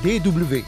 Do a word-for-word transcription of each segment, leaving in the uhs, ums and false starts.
D W.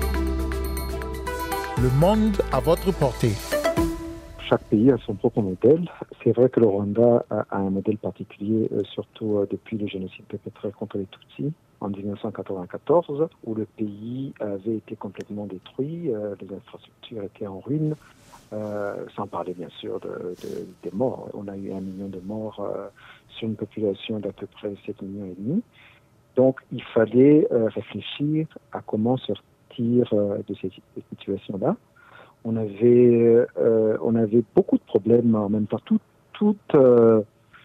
Le monde à votre portée. Chaque pays a son propre modèle. C'est vrai que le Rwanda a, a un modèle particulier, euh, surtout euh, depuis le génocide perpétré contre les Tutsis en dix-neuf cent quatre-vingt-quatorze, où le pays avait été complètement détruit, euh, les infrastructures étaient en ruine, euh, sans parler bien sûr de, de, des morts. On a eu un million de morts euh, sur une population d'à peu près sept millions et demi. Donc il fallait euh, réfléchir à comment sortir euh, de cette situation-là. On avait, euh, on avait beaucoup de problèmes en même temps. Tout, tout, euh,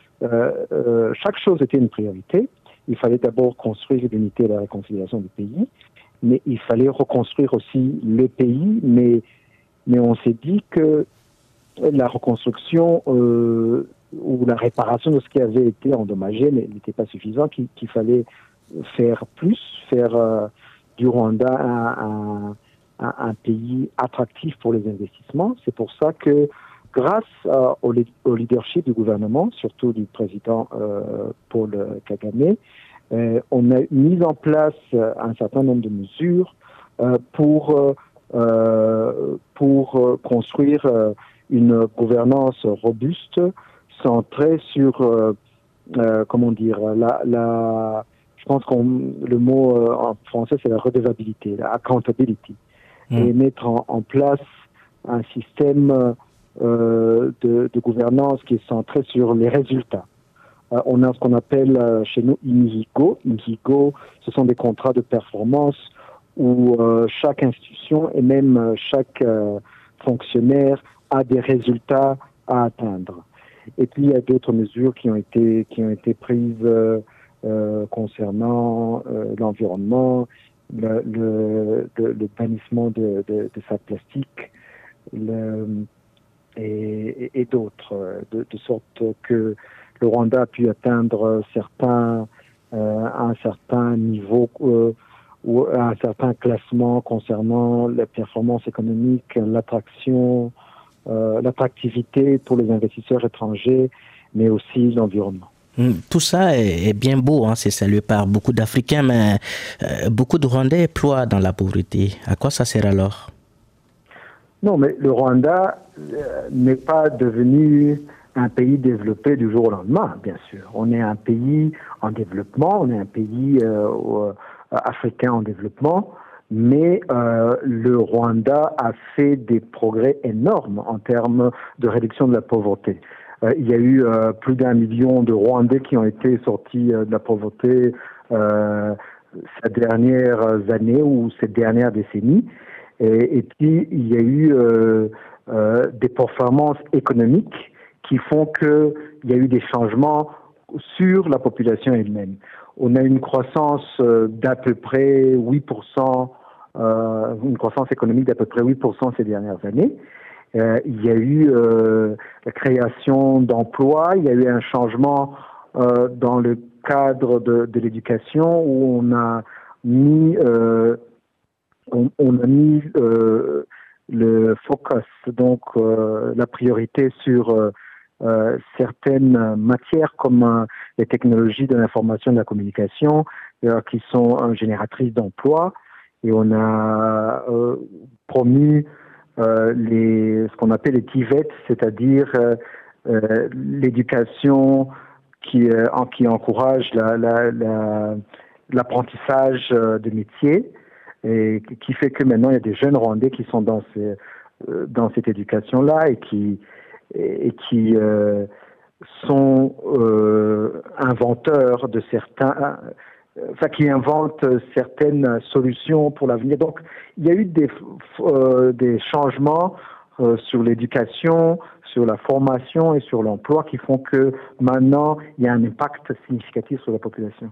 euh, chaque chose était une priorité. Il fallait d'abord construire l'unité et la réconciliation du pays, mais il fallait reconstruire aussi le pays. Mais, mais on s'est dit que la reconstruction euh, ou la réparation de ce qui avait été endommagé n'était pas suffisant, qu'il, qu'il fallait faire plus, faire euh, du Rwanda un, un un pays attractif pour les investissements. C'est pour ça que grâce euh, au, au leadership du gouvernement, surtout du président euh, Paul Kagame, euh, on a mis en place un certain nombre de mesures euh, pour, euh, pour construire euh, une gouvernance robuste, centrée sur, euh, euh, comment dire, la... la je pense que le mot euh, en français, c'est la redevabilité, la accountability. Et mettre en, en place un système euh, de, de gouvernance qui est centré sur les résultats. Euh, on a ce qu'on appelle euh, chez nous Imihigo. Imihigo, ce sont des contrats de performance où euh, chaque institution et même euh, chaque euh, fonctionnaire a des résultats à atteindre. Et puis il y a d'autres mesures qui ont été qui ont été prises euh, euh, concernant euh, l'environnement. Le, le, le, le bannissement de, de, de sacs plastiques le, et, et, et d'autres, de, de sorte que le Rwanda a pu atteindre certains, euh, un certain niveau euh, ou un certain classement concernant la performance économique, l'attraction, euh, l'attractivité pour les investisseurs étrangers, mais aussi l'environnement. Tout ça est bien beau, hein, c'est salué par beaucoup d'Africains, mais euh, beaucoup de Rwandais ploient dans la pauvreté. À quoi ça sert alors? Non, mais le Rwanda euh, n'est pas devenu un pays développé du jour au lendemain, bien sûr. On est un pays en développement, on est un pays euh, euh, africain en développement, mais euh, le Rwanda a fait des progrès énormes en termes de réduction de la pauvreté. Euh, il y a eu euh, plus d'un million de Rwandais qui ont été sortis euh, de la pauvreté euh, ces dernières années ou ces dernières décennies. Et, et puis, il y a eu euh, euh, des performances économiques qui font qu'il y a eu des changements sur la population elle-même. On a une croissance euh, d'à peu près huit pour cent, euh, une croissance économique d'à peu près huit pour cent ces dernières années. Euh, il y a eu euh, la création d'emplois, il y a eu un changement euh, dans le cadre de, de l'éducation où on a mis, euh, on, on a mis euh, le focus, donc euh, la priorité sur euh, euh, certaines matières comme euh, les technologies de l'information et de la communication euh, qui sont euh, génératrices d'emplois, et on a euh, promu Euh, les, ce qu'on appelle les T V E T, c'est-à-dire euh, euh, l'éducation qui, euh, en, qui encourage la, la, la, l'apprentissage euh, de métiers, et qui fait que maintenant il y a des jeunes Rwandais qui sont dans, ces, euh, dans cette éducation-là et qui, et, et qui euh, sont euh, inventeurs de certains... Enfin, qui inventent certaines solutions pour l'avenir. Donc, il y a eu des, euh, des changements euh, sur l'éducation, sur la formation et sur l'emploi qui font que maintenant, il y a un impact significatif sur la population.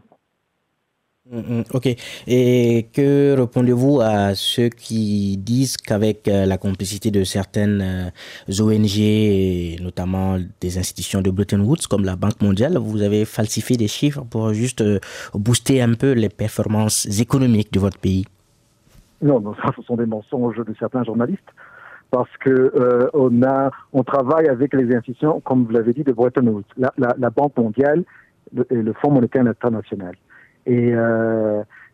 Mmh, ok. Et que répondez-vous à ceux qui disent qu'avec la complicité de certaines O N G, et notamment des institutions de Bretton Woods comme la Banque mondiale, vous avez falsifié des chiffres pour juste booster un peu les performances économiques de votre pays? Non, non, ça, ce sont des mensonges de certains journalistes, parce que euh, on a, on travaille avec les institutions, comme vous l'avez dit, de Bretton Woods, la, la, la Banque mondiale le, et le Fonds monétaire international. Et euh,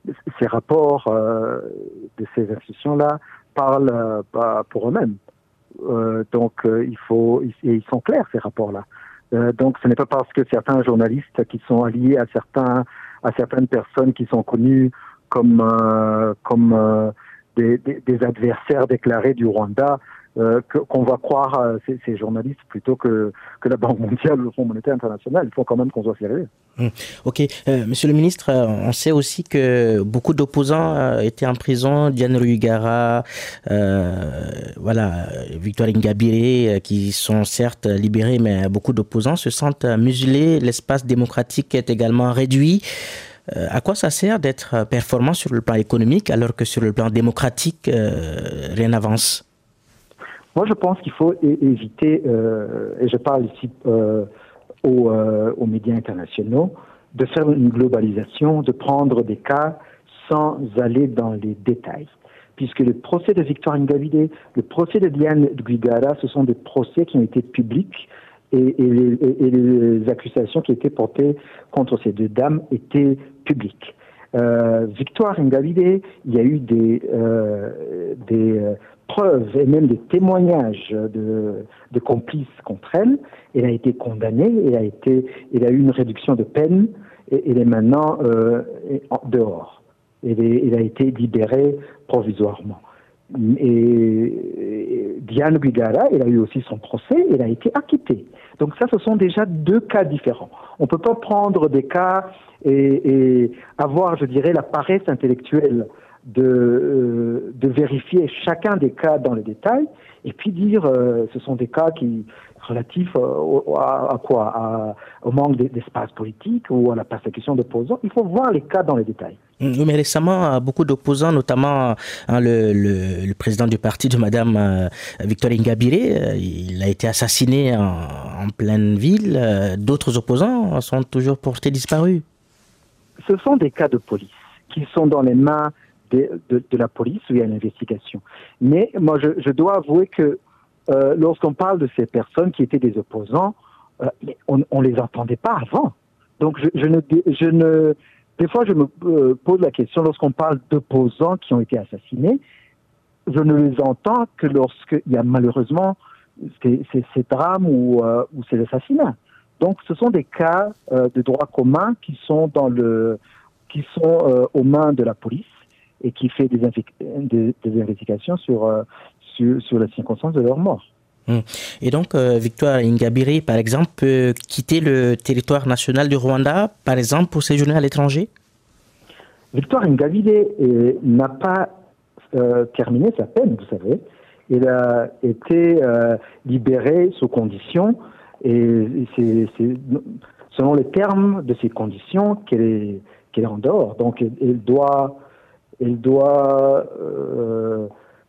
ces rapports euh, de ces institutions-là parlent euh, pas pour eux-mêmes. Euh, donc, euh, il faut, et ils sont clairs, ces rapports-là. Euh, donc, ce n'est pas parce que certains journalistes qui sont alliés à certains, à certaines personnes qui sont connues comme, euh, comme euh, des, des, des adversaires déclarés du Rwanda euh, que, qu'on va croire euh, ces, ces journalistes plutôt que, que la Banque mondiale ou le Fonds monétaire international. Il faut quand même qu'on soit sérieux. Mmh. Ok, euh, Monsieur le ministre, euh, on sait aussi que beaucoup d'opposants euh, étaient en prison. Diane Rwigara, euh, voilà, Victoire Ingabire, euh, qui sont certes libérés, mais beaucoup d'opposants se sentent muselés. L'espace démocratique est également réduit. Euh, à quoi ça sert d'être performant sur le plan économique alors que sur le plan démocratique, euh, rien n'avance? Moi, je pense qu'il faut é- éviter, euh, et je parle ici euh, aux, euh, aux médias internationaux, de faire une globalisation, de prendre des cas sans aller dans les détails. Puisque le procès de Victoire Ingabire, le procès de Diane Rwigara, ce sont des procès qui ont été publics et, et, les, et les accusations qui étaient portées contre ces deux dames étaient publiques. Euh, Victoire Ingabire, il y a eu des, euh, des euh, preuves et même des témoignages de, de complices contre elle. Elle a été condamnée, elle a, été, elle a eu une réduction de peine et elle est maintenant euh, dehors. Elle, est, elle a été libérée provisoirement. Et, et Diane Rwigara, elle a eu aussi son procès, elle a été acquittée. Donc ça, ce sont déjà deux cas différents. On ne peut pas prendre des cas et, et avoir, je dirais, la paresse intellectuelle de, euh, de vérifier chacun des cas dans les détails et puis dire euh, ce sont des cas qui relatifs euh, à, à quoi à, au manque d'espace politique ou à la persécution d'opposants. Il faut voir les cas dans les détails. Oui, mais récemment, beaucoup d'opposants, notamment hein, le, le, le président du parti de Madame euh, Victoire Ingabire, euh, il a été assassiné en, en pleine ville. Euh, d'autres opposants sont toujours portés disparus. Ce sont des cas de police qui sont dans les mains de, de, de la police où il y a une investigation. Mais moi, je, je dois avouer que euh, lorsqu'on parle de ces personnes qui étaient des opposants, euh, on ne les entendait pas avant. Donc, je, je ne... Je ne Des fois, je me euh, pose la question, lorsqu'on parle d'opposants qui ont été assassinés, je ne les entends que lorsqu'il y a malheureusement ces, ces, ces drames ou, euh, ou ces assassinats. Donc, ce sont des cas euh, de droit commun qui sont, dans le, qui sont euh, aux mains de la police et qui fait des, des, des investigations sur, euh, sur, sur les circonstances de leur mort. Et donc, euh, Victoire Ingabire, par exemple, peut quitter le territoire national du Rwanda, par exemple, pour séjourner à l'étranger? Victoire Ingabire euh, n'a pas euh, terminé sa peine, vous savez. Elle a été euh, libérée sous conditions et c'est, c'est selon les termes de ces conditions qu'elle est, qu'elle est en dehors. Donc, elle, elle doit, elle doit euh,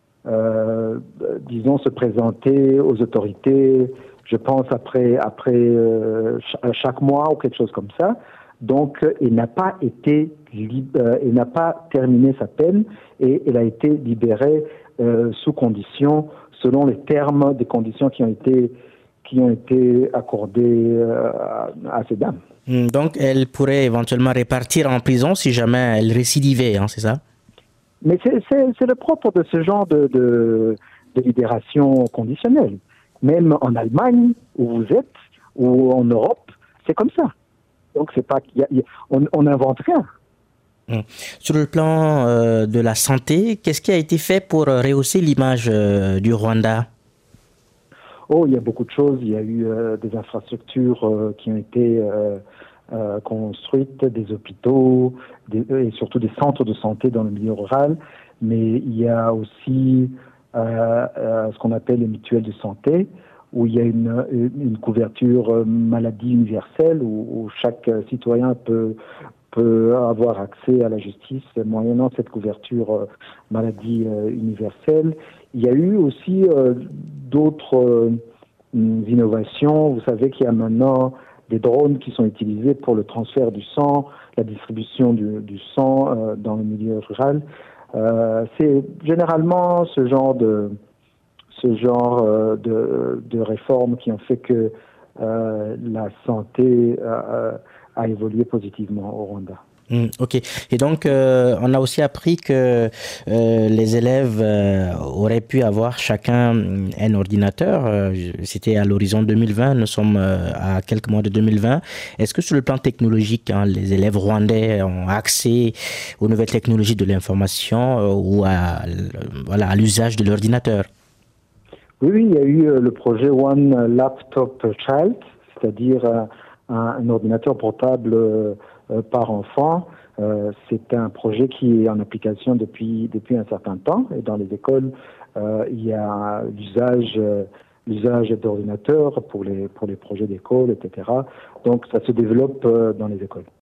Euh, disons, se présenter aux autorités, je pense, après, après euh, chaque mois ou quelque chose comme ça. Donc, il n'a pas été, euh, il n'a pas terminé sa peine et il a été libéré euh, sous conditions, selon les termes des conditions qui ont été, qui ont été accordées euh, à, à ces dames. Donc, elle pourrait éventuellement repartir en prison si jamais elle récidivait, hein, c'est ça? Mais c'est, c'est, c'est le propre de ce genre de, de, de libération conditionnelle. Même en Allemagne, où vous êtes, ou en Europe, c'est comme ça. Donc, c'est pas qu'il y a, il y a, on n'invente rien. Mmh. Sur le plan euh, de la santé, qu'est-ce qui a été fait pour rehausser l'image euh, du Rwanda? Oh, il y a beaucoup de choses. Il y a eu euh, des infrastructures euh, qui ont été euh, euh, construites, des hôpitaux, des, et surtout des centres de santé dans le milieu rural. Mais il y a aussi euh, euh, ce qu'on appelle les mutuelles de santé, où il y a une, une couverture maladie universelle, où, où chaque citoyen peut, peut avoir accès à la justice moyennant cette couverture euh, maladie euh, universelle. Il y a eu aussi euh, d'autres euh, innovations. Vous savez qu'il y a maintenant des drones qui sont utilisés pour le transfert du sang, la distribution du, du sang euh, dans le milieu rural. Euh, c'est généralement ce genre de ce genre euh, de, de réformes qui ont fait que euh, la santé euh, a évolué positivement au Rwanda. Mmh, ok. Et donc, euh, on a aussi appris que euh, les élèves euh, auraient pu avoir chacun un ordinateur. Euh, C'était à l'horizon deux mille vingt. Nous sommes euh, à quelques mois de deux mille vingt. Est-ce que sur le plan technologique, hein, les élèves rwandais ont accès aux nouvelles technologies de l'information euh, ou à, euh, voilà, à l'usage de l'ordinateur? Oui, oui, il y a eu euh, le projet One Laptop Child, c'est-à-dire euh, un, un ordinateur portable euh, euh, par enfant. Euh, c'est un projet qui est en application depuis depuis un certain temps et dans les écoles, euh, il y a l'usage euh, l'usage d'ordinateurs pour les pour les projets d'école, et cetera. Donc ça se développe euh, dans les écoles.